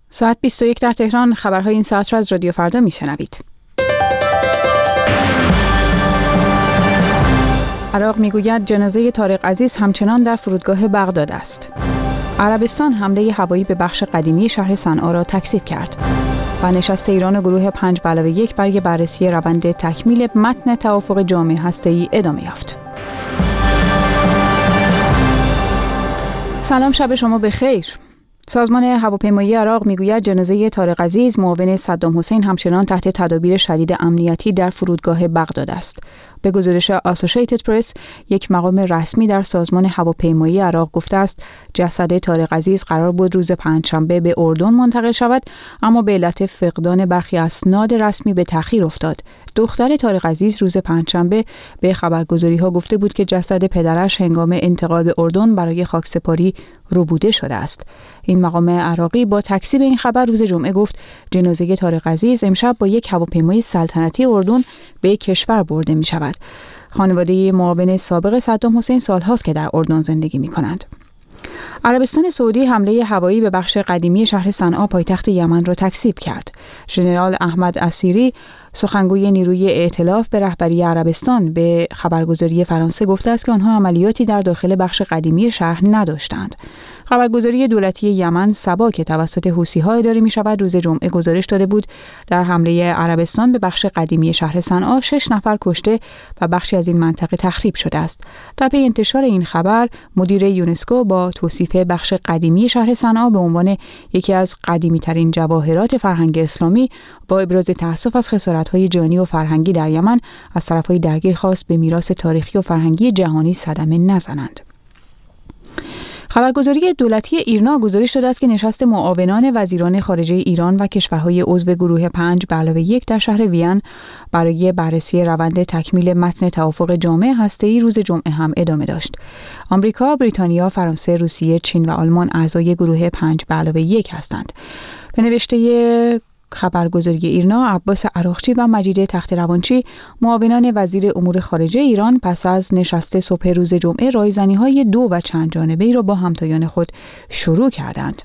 ساعت 21 در تهران. خبرهای این ساعت را از رادیو فردا میشنوید. عراق میگوید جنازه طارق عزیز همچنان در فرودگاه بغداد است. عربستان حمله هوایی به بخش قدیمی شهر صنعا را تکذیب کرد. و نشست ایران گروه 5+1 برای بررسی روند تکمیل متن توافق جامع هسته‌ای ادامه یافت. سلام، شب شما بخیر. سازمان هواپیمایی عراق میگوید جنازه طارق عزیز معاون صدام حسین همچنان تحت تدابیر شدید امنیتی در فرودگاه بغداد است. به گزارش آسوشیتد پرس، یک مقام رسمی در سازمان هواپیمایی عراق گفته است جسد طارق عزیز قرار بود روز پنجشنبه به اردن منتقل شود، اما به علت فقدان برخی اسناد رسمی به تأخیر افتاد. دختر طارق عزیز روز پنجشنبه به خبرگزاری‌ها گفته بود که جسد پدرش هنگام انتقال به اردن برای خاکسپاری ربوده شده است. این مقام عراقی با تکذیب این خبر روز جمعه گفت جنازه طارق عزیز امشب با یک هواپیمای سلطنتی اردن به کشور برده می شود. خانواده معاون سابق صدام حسین سالهاست که در اردن زندگی می کنند. عربستان سعودی حمله هوایی به بخش قدیمی شهر صنعا پایتخت یمن را تکذیب کرد. ژنرال احمد اسیری، سخنگوی نیروی ائتلاف به رهبری عربستان، به خبرگزاری فرانسه گفته است که آنها عملیاتی در داخل بخش قدیمی شهر نداشتند. خبرگزاری دولتی یمن سبا که توسط حوثی‌ها اداره می‌شود روز جمعه گزارش داده بود در حمله عربستان به بخش قدیمی شهر صنعا 6 نفر کشته و بخشی از این منطقه تخریب شده است. در پی انتشار این خبر، مدیر یونسکو با توصیف بخش قدیمی شهر صنعا به عنوان یکی از قدیمی‌ترین جواهرات فرهنگ اسلامی با ابراز تأسف از خسارت‌های جانی و فرهنگی در یمن از طرف‌های درگیر خواست به میراث تاریخی و فرهنگی جهانی صدمه نزنند. خبرگزاری دولتی ایرنا گزارش داده است که نشست معاونان وزیران خارجه ایران و کشورهای عضو گروه 5+1 در شهر وین برای بررسی روند تکمیل متن توافق جامع هسته‌ای روز جمعه هم ادامه داشت. آمریکا، بریتانیا، فرانسه، روسیه، چین و آلمان اعضای گروه 5+1 هستند. به نوشته خبرگزاری ایرنا، عباس عراقچی و مجید تخت روانچی، معاونان وزیر امور خارجه ایران، پس از نشست صبح روز جمعه رایزنی‌های دو و چند جانبه‌ای را با همتایان خود شروع کردند.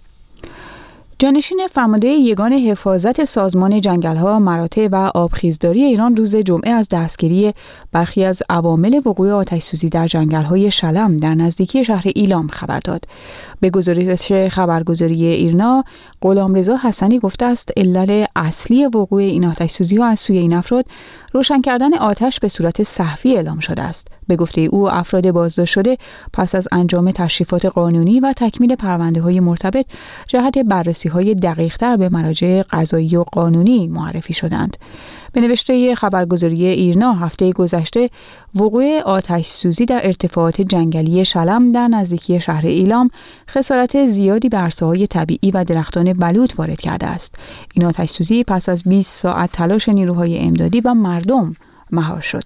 جانشین فرمانده یگان حفاظت سازمان جنگل‌ها، مراتع و آبخیزداری ایران روز جمعه از دستگیری برخی از عوامل وقوع آتش‌سوزی در جنگل‌های شلم در نزدیکی شهر ایلام خبر داد. به گزارش خبرگزاری ایرنا، غلامرضا حسنی گفته است علت اصلی وقوع این آتش‌سوزی‌ها از سوی این افراد روشن کردن آتش به صورت سه‌وی اعلام شده است. به گفته او، افراد بازداشت شده پس از انجام تشریفات قانونی و تکمیل پرونده‌های مرتبط جهت بررسی‌های دقیق‌تر به مراجع قضایی و قانونی معرفی شدند. به نوشته خبرگزاری ایرنا، هفته گذشته وقوع آتش‌سوزی در ارتفاعات جنگلی شلم در نزدیکی شهر ایلام خسارت زیادی به عرصه‌های طبیعی و درختان بلوط وارد کرده است. این آتش‌سوزی پس از 20 ساعت تلاش نیروهای امدادی و مردم مهار شد.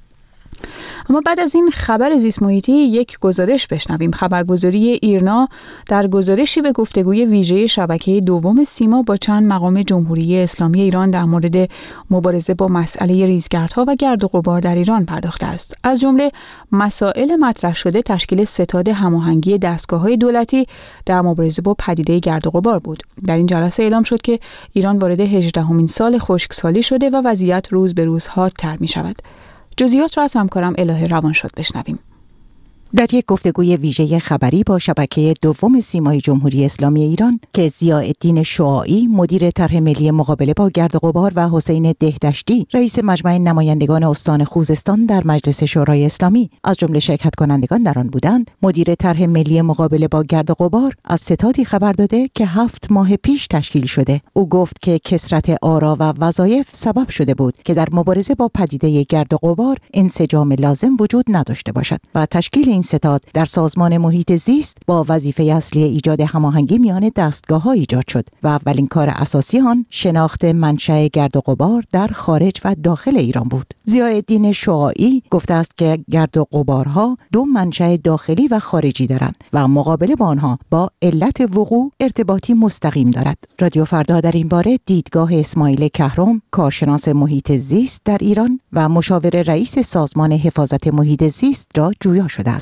اما بعد از این خبر زیست محیطی یک گزارش بشنویم. خبرگزاری ایرنا در گزارشی به گفتگوی ویژه شبکه دوم سیما با چند مقام جمهوری اسلامی ایران در مورد مبارزه با مسئله ریزگردها و گرد و غبار در ایران پرداخته است. از جمله مسائل مطرح شده تشکیل ستاد هماهنگی دستگاه‌های دولتی در مبارزه با پدیده گرد و غبار بود. در این جلسه اعلام شد که ایران وارد 18مین سال خشکسالی شده و وضعیت روز به روز حادتر می‌شود. جزئیات را از همکارم الهه روانشاد بشنویم. در یک گفتگوی ویژه خبری با شبکه دوم سیمای جمهوری اسلامی ایران که ضیاءالدین شعاعی مدیر طرح ملی مقابله با گرد و غبار و حسین دهدشتی رئیس مجمع نمایندگان استان خوزستان در مجلس شورای اسلامی از جمله شرکت کنندگان در آن بودند، مدیر طرح ملی مقابله با گرد و غبار از ستادی خبر داده که 7 ماه پیش تشکیل شده. او گفت که کثرت آرا و وظایف سبب شده بود که در مبارزه با پدیده گرد و غبار انسجام لازم وجود نداشته باشد و تشکیل این ستاد در سازمان محیط زیست با وظیفه اصلی ایجاد هماهنگی میان دستگاه‌ها ایجاد شد و اولین کار اساسی آن شناخت منشأ گرد و غبار در خارج و داخل ایران بود. ضیاءالدین شعاعی گفته است که گرد و غبارها دو منشأ داخلی و خارجی دارند و مقابله با آنها با علت وقوع ارتباطی مستقیم دارد. رادیو فردا در این باره دیدگاه اسماعیل کهرم، کارشناس محیط زیست در ایران و مشاور رئیس سازمان حفاظت محیط زیست را جویا شده است.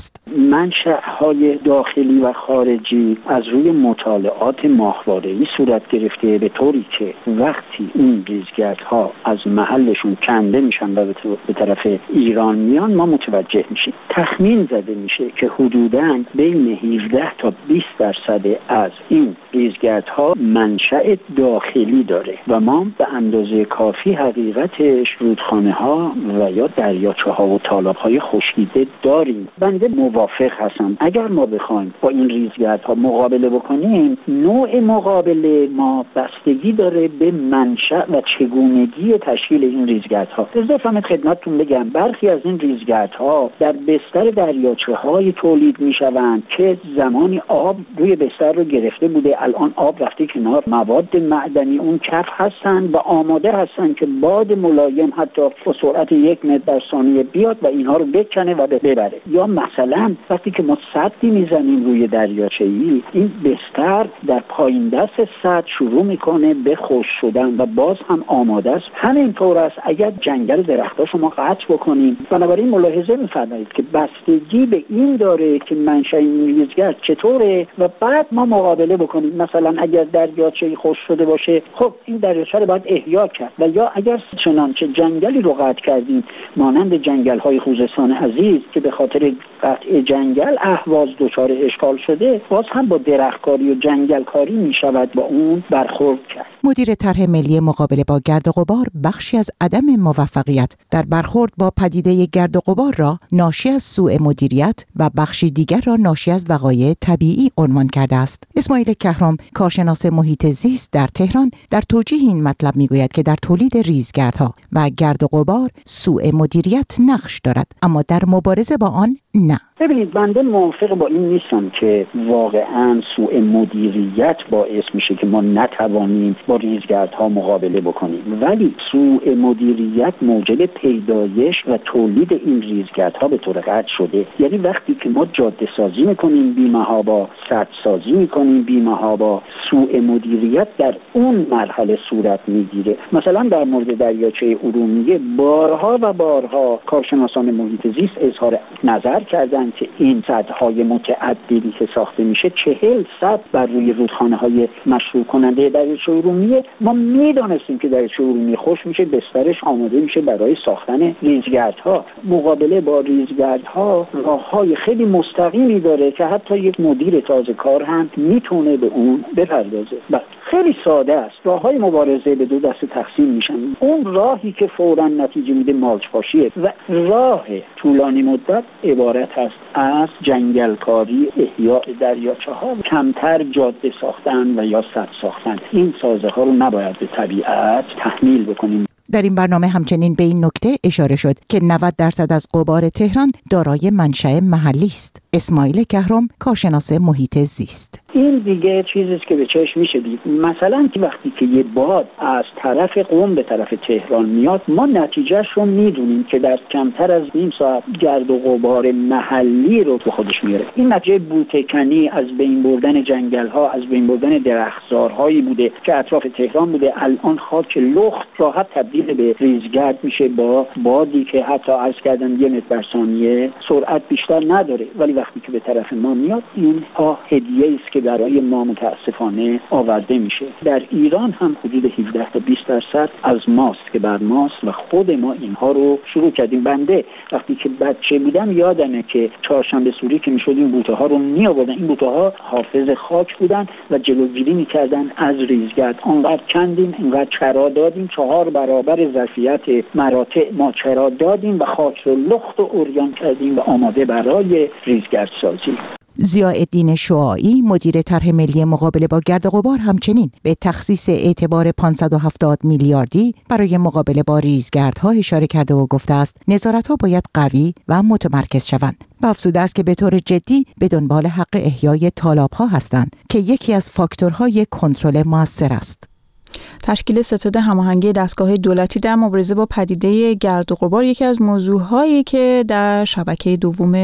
منشأهای داخلی و خارجی از روی مطالعات ماهواره‌ای صورت گرفته، به طوری که وقتی این ریزگردها از محلشون کنده میشن و به طرف ایران میان ما متوجه میشیم. تخمین زده میشه که حدوداً بین 17 تا 20% از این ریزگردها منشأ داخلی داره و ما به اندازه کافی حقیقتش رودخانه‌ها و یا دریاچه‌ها و تالاب‌های خشکیده داریم. بنده موافق هستم اگر ما بخوایم با این ریزگردها مقابله بکنیم، نوع مقابله ما بستگی داره به منشأ و چگونگی تشکیل این ریزگردها. اضافه خدمتتون بگم برخی از این ریزگردها در بستر دریاچه‌های تولید میشوند که زمانی آب روی بستر رو گرفته بوده، الان آب رفته کنار، مواد معدنی اون کف هستن و آماده هستن که باد ملایم حتی با سرعت 1 متر در ثانیه بیاد و اینها رو بکنه و ببره. یا مثلا وقتی که ما سدی میزنیم روی دریاچه‌ای، این بستر در پایین دست سد شروع میکنه به خشک شدن و باز هم آماده است. همینطور است اگر جنگل درخت‌ها شما قطع بکنیم. بنابراین ملاحظه می‌فرمایید که بستگی به این داره که منشأ این ریزگرد چطوره و بعد ما مقابله بکنیم. مثلا اگر دریاچه خشک شده باشه، خب این دریاچه رو باید احیا کرد، و یا اگر چنانچه جنگلی رو قطع کردیم مانند جنگل‌های خوزستان عزیز که به خاطر قطع جنگل اهواز دچار اشکال شده، باز هم با درختکاری و جنگلکاری می‌شود با اون برخورد کرد. مدیر طرح ملی مقابله با گرد و غبار بخشی از عدم موفقیت در برخورد با پدیده گرد و غبار را ناشی از سوء مدیریت و بخشی دیگر را ناشی از وقایع طبیعی عنوان کرده است. اسماعیل کهرام، کارشناس محیط زیست در تهران، در توجیه این مطلب میگوید که در تولید ریزگردها و گرد و غبار سوء مدیریت نقش دارد، اما در مبارزه با آن نه. ببینید، بنده موافق با این نیستم که واقعاً سوء مدیریت باعث میشه که ما نتوانیم با ریزگردها مقابله بکنیم، ولی سوء مدیریت موجب پیدایش و تولید این ریزگردها به طور قطع شده. یعنی وقتی که ما جاده سازی میکنیم بی‌محابا، سد سازی میکنیم بی‌محابا، سوء مدیریت در اون مرحله صورت میگیره. مثلا در مورد دریاچه ارومیه بارها و بارها کارشناسان محیط زیست اظهار نظر کردن که این سدهای متعددی که ساخته میشه، 40 سد بر روی رودخانه‌های مشروع کننده دریاچه ارومیه، ما میدانستیم که دریاچه ارومیه خشک میشه، بسترش آماده میشه برای ساختن ریزگردها. مقابله با ریزگردها راههای خیلی مستقیمی داره که حتی یک مدیر تازه کار هم میتونه به اون بپردازه. خیلی ساده است. راههای مبارزه به دو دسته تقسیم میشن. اون راهی که فوراً نتیجه میده مالچ‌پاشیه و راه طولانی مدت عبارت است از جنگلکاری، احیاء دریاچه‌ها، کمتر جاده ساختن و یا سد ساختن. این سازه ها رو نباید به طبیعت تحمیل بکنیم. در این برنامه همچنین به این نکته اشاره شد که 90% از غبار تهران دارای منشأ محلی است. اسماعیل کهرام، کارشناس محیط زیست: این دیگه چیزی است که به چشم میشه دید. مثلا که وقتی که یه باد از طرف قم به طرف تهران میاد، ما نتیجهش رو میدونیم که در کمتر از نیم ساعت گرد و غبار محلی رو به خودش میاره. این نتیجه بوته‌کنی، از بین بردن جنگل‌ها، از بین بردن درختزارهایی بوده که اطراف تهران بوده. الان خاک لخت راحت تبدیل به ریزگرد میشه با بادی که حتی عرض کردن 1 متر بر ثانیه سرعت بیشتر نداره، ولی وقتی که به طرف ما میاد، این هدیه است که برای ما متاسفانه آورده میشه. در ایران هم حدود 17 تا 20% از ماست که بر ماست و خود ما اینها رو شروع کردیم. بنده وقتی که بچه بودم یادمه که چهارشنبه سوری که میشد این بوته ها رو می آوردن. این بوته ها حافظ خاک بودن و جلوگیری میکردن از ریزگرد. آنقدر کندیم، اینقدر چرا دادیم، 4 برابر ظرفیت مراتع ما چرا دادیم و خاک رو لخت و عریان کردیم و آماده برای ریزگرد سازی. ضیاءالدین شعاعی، مدیر طرح ملی مقابله با گرد و غبار، همچنین به تخصیص اعتبار 570 میلیاردی برای مقابله با ریزگردها اشاره کرده و گفته است نظارت‌ها باید قوی و متمرکز شوند. و افزوده است که به طور جدی به دنبال حق احیای تالاب‌ها هستند که یکی از فاکتورهای کنترل مؤثر است. تشکیل ستاد هماهنگی دستگاه دولتی در مبارزه با پدیده گرد و غبار یکی از موضوعهایی که در شبکه دوم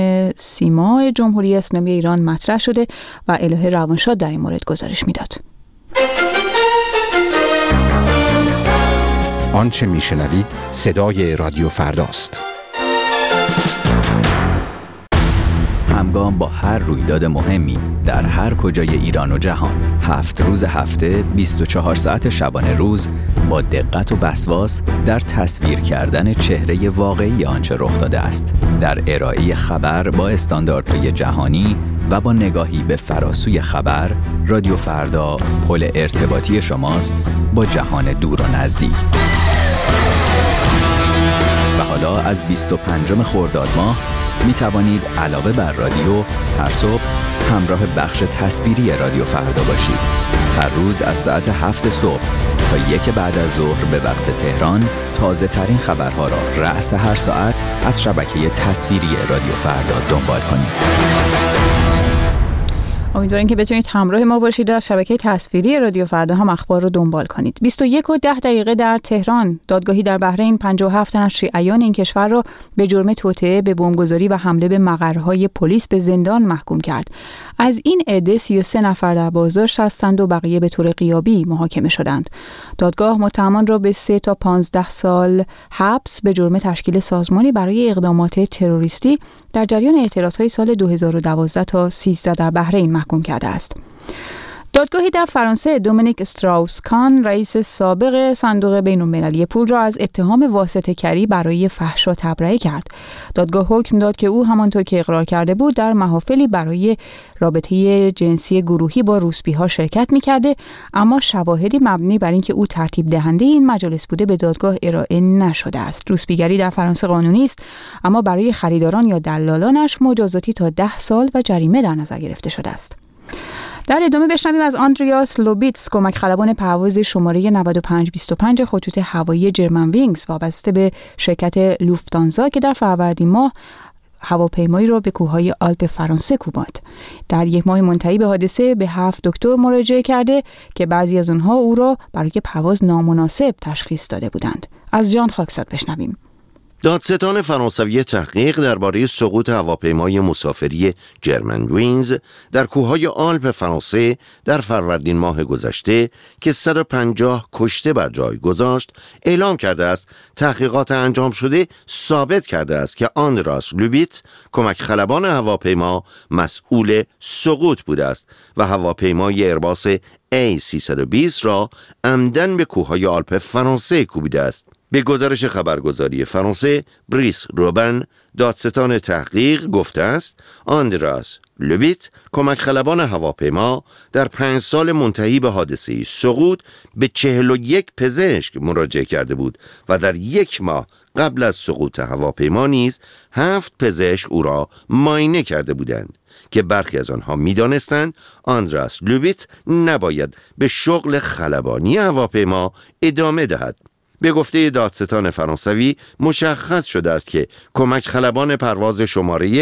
سیما جمهوری اسلامی ایران مطرح شده و الهه روانشاد در این مورد گزارش میداد. آنچه میشنوید صدای رادیو فرداست. همگام با هر رویداد مهمی در هر کجای ایران و جهان. 7 روز هفته، 24 ساعت شبانه روز، با دقت و وسواس در تصویر کردن چهره واقعی آنچه رخ داده است. در ارائه خبر با استانداردهای جهانی و با نگاهی به فراسوی خبر، رادیو فردا پل ارتباطی شماست با جهان دور و نزدیک. و حالا از 25 خرداد ماه می توانید علاوه بر رادیو هر صبح همراه بخش تصویری رادیو فردا باشید. هر روز از ساعت 7 صبح تا 1 بعد از ظهر به وقت تهران تازه ترین خبرها را رأس هر ساعت از شبکه تصویری رادیو فردا دنبال کنید. امیدواریم که بتونید همراه ما باشید در شبکه تصویری رادیو فردا هم اخبار رو دنبال کنید. 21:10 در تهران دادگاهی در بحرین 57 تن از شیعیان این کشور را به جرم توطئه به بمبگذاری و حمله به مقرهای پلیس به زندان محکوم کرد. از این عده 33 نفر در بازداشت هستند و بقیه به طور غیابی محاکمه شدند. دادگاه متهمان را به 3 تا 15 سال حبس به جرم تشکیل سازمانی برای اقدامات تروریستی در جریان اعتراضهای سال 2012 تا 13 در بحرین محکوم کرده است. دادگاهی در فرانسه دومینیک استراوس-کان، رئیس سابق صندوق بین‌المللی پول را از اتهام واسطه‌گری برای فحشا تبرئه کرد. دادگاه حکم داد که او همانطور که اقرار کرده بود در محافلی برای رابطه جنسی گروهی با روسپی‌ها شرکت می‌کرده، اما شواهدی مبنی بر اینکه او ترتیب دهنده این مجالس بوده به دادگاه ارائه نشده است. روسپیگری در فرانسه قانونی است، اما برای خریداران یا دلالانش مجازاتی تا 10 سال و جریمه در نظر گرفته شده است. در ادامه بشنویم از آندریاس لوبیتس، کمک خلبان پرواز شماره 9525 خطوط هوایی جرمن وینگز وابسته به شرکت لوفتانزا که در فروردین ماه هواپیمایی را به کوههای آلپ فرانسه کوباند. در یک ماه منتهی به حادثه به 7 دکتر مراجعه کرده که بعضی از آنها او را برای پرواز نامناسب تشخیص داده بودند. از جان خاکساد بشنویم. دادستان فرانسوی تحقیق درباره سقوط هواپیمای مسافری جرمن وینز در کوههای آلپ فرانسه در فروردین ماه گذشته که 150 کشته بر جای گذاشت اعلام کرده است تحقیقات انجام شده ثابت کرده است که آندراس لوبیت، کمک خلبان هواپیما، مسئول سقوط بوده است و هواپیمای ایرباس A320 را عمدن به کوههای آلپ فرانسه کوبیده است. به گزارش خبرگزاری فرانسه، بریس روبن، دادستان تحقیق گفته است آندراس لوبیت، کمک خلبان هواپیما، در 5 سال منتهی به حادثه سقوط به 41 پزشک مراجعه کرده بود و در 1 ماه قبل از سقوط هواپیما نیز 7 پزشک او را معاینه کرده بودند که برخی از آنها می‌دانستند آندراس لوبیت نباید به شغل خلبانی هواپیما ادامه دهد. به گفته دادستان فرانسوی مشخص شده است که کمک خلبان پرواز شماره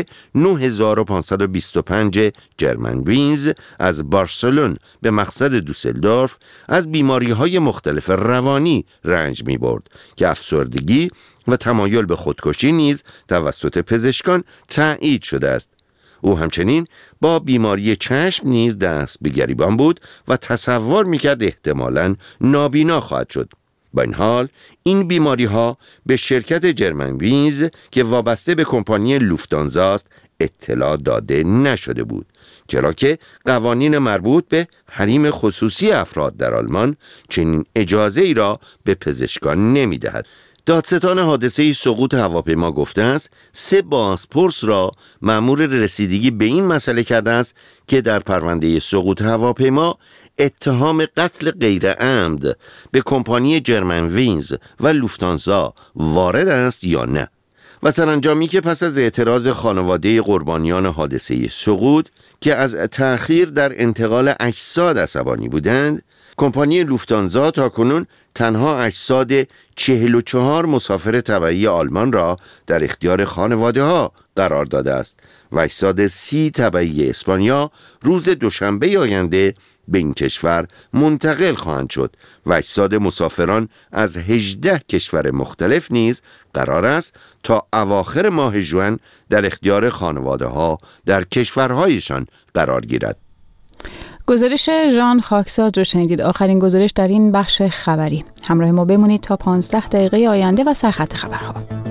9525 جرمن وینز از بارسلون به مقصد دوسلدورف از بیماری‌های مختلف روانی رنج می‌برد که افسردگی و تمایل به خودکشی نیز توسط پزشکان تایید شده است. او همچنین با بیماری چشم نیز دست به گریبان بود و تصور می‌کرد احتمالاً نابینا خواهد شد. با این حال این بیماری ها به شرکت جرمن وینز که وابسته به کمپانی لوفتانزا است اطلاع داده نشده بود، چرا که قوانین مربوط به حریم خصوصی افراد در آلمان چنین اجازه ای را به پزشکان نمی دهد. دادستان حادثه سقوط هواپیما گفته است 3 بازپرس را مأمور رسیدگی به این مسئله کرده است که در پرونده سقوط هواپیما اتهام قتل غیر عمد به کمپانی جرمن وینز و لوفتانزا وارد است یا نه و سرانجامی که پس از اعتراض خانواده قربانیان حادثه سقوط که از تأخیر در انتقال اجساد عصبانی بودند، کمپانی لوفتانزا تاکنون تنها اجساد 44 مسافر تبعی آلمان را در اختیار خانواده ها قرار داده است و اجساد 30 تبعی اسپانیا روز دوشنبه آینده به این کشور منتقل خواهند شد و اجساد مسافران از 18 کشور مختلف نیز قرار است تا اواخر ماه ژوئن در اختیار خانواده ها در کشورهایشان قرار گیرد. گزارش ژان خاکساد رو شنیدید. آخرین گزارش در این بخش خبری. همراه ما بمونید تا 15 دقیقه آینده و سرخط خبرها.